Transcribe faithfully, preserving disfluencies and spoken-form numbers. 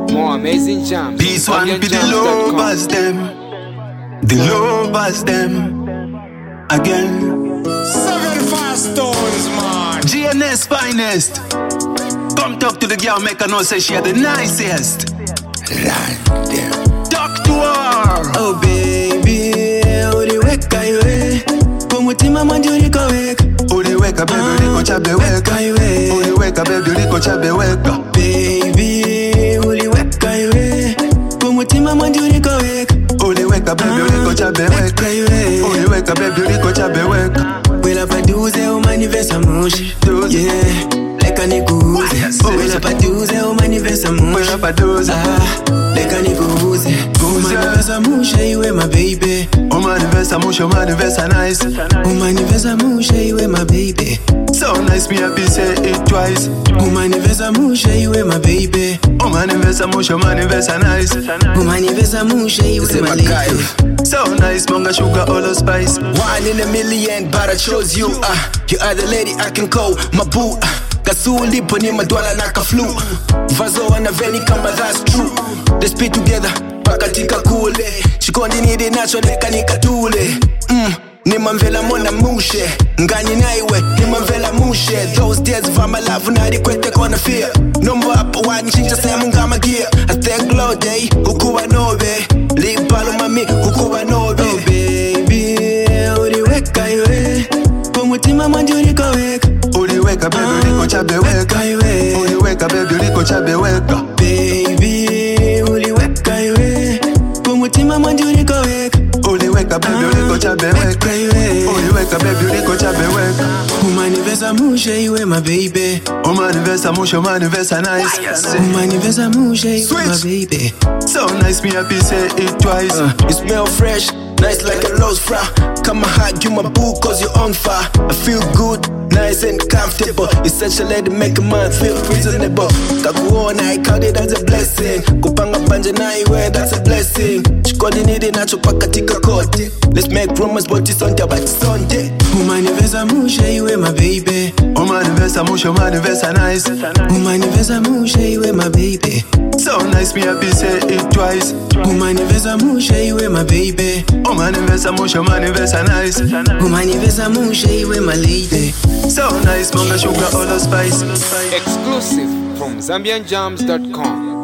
More amazing jams. This one be the lovers them, the lovers them again. Seven fast stones, man. G N S finest. Come talk to the girl, make her know say she the nicest. Talk to her. Oh baby, uliweka iwe kumutima mwanju uliko weka. Uliweka baby uliko chabe weka. Uliweka baby uliko chabe weka. Baby, uliweka iwe kumutima mwanju uliko weka. Uliweka baby uliko chabe weka. Uliweka baby uliko chabe weka. Wela paduze umanivesa mushi. Yeah, leka nikuuze. Wela paduze umanivesa mushi. Wela paduze. Leka nikuuze. Umanivesa mushi iwe my baby. Umanivesa mushi, umanivesa nice. Umanivesa mushi iwe my baby. So nice, me happy say it twice. Umanivesa mushi iwe my baby. Umanivesa mushi, umanivesa nice. Umanivesa mushi iwe my lady. So nice, monga sugar, all the spice. One in a million, but I chose you. Uh, you are the lady I can call my boo. Uh, Kasuli poni madwala naka flu. Vazo wana veni kama that's true. Let's be together, pakatika kule. Shikondi nidi nacho leka nikatule. Mm. Nimamvela mona mushe ngani naiwe nimamvela mushe. Those days of my life unari kwete kona fear. Number up one chinja semu ngama gear. I thank Lord day ukuwa nobe. Limpalo mami ukuwa nobe. Oh baby uliweka iwe kumutima mwanju uliko weka. Uliweka baby uliko chabe weka. Uliweka baby uliko chabe weka. Baby uliweka iwe kumutima mwanju uliko weka. Uliweka baby uliko chabe weka. Uliweka baby uliko chabe weka. Umanivesa mushe iwe my baby. Umanivesa mushe, umanivesa nice. Umanivesa mushe iwe my baby. So nice, me happy say it twice. uh, You smell fresh, nice like a rose flower. Come and hug you my boo cause you're on fire. I feel good, nice and comfortable. You're such a lady, make a man feel reasonable. Kakuona, I count it as a blessing. Kupanga panja na iwe, that's a blessing. Shikoni nidi nacho pakatika kote. Let's make promise but it's on the but it's on the. Umanivesa mushe iwe my baby. Umanivesa mushe, umanivesa nice. Umanivesa mushe iwe my baby. So nice, me happy say it twice. Umanivesa mushe iwe my baby. Umanivesa mushe, umanivesa nice. Umanivesa mushe iwe my lady. So nice, monga sugar, all the spice. Exclusive from Zambian Jams dot com.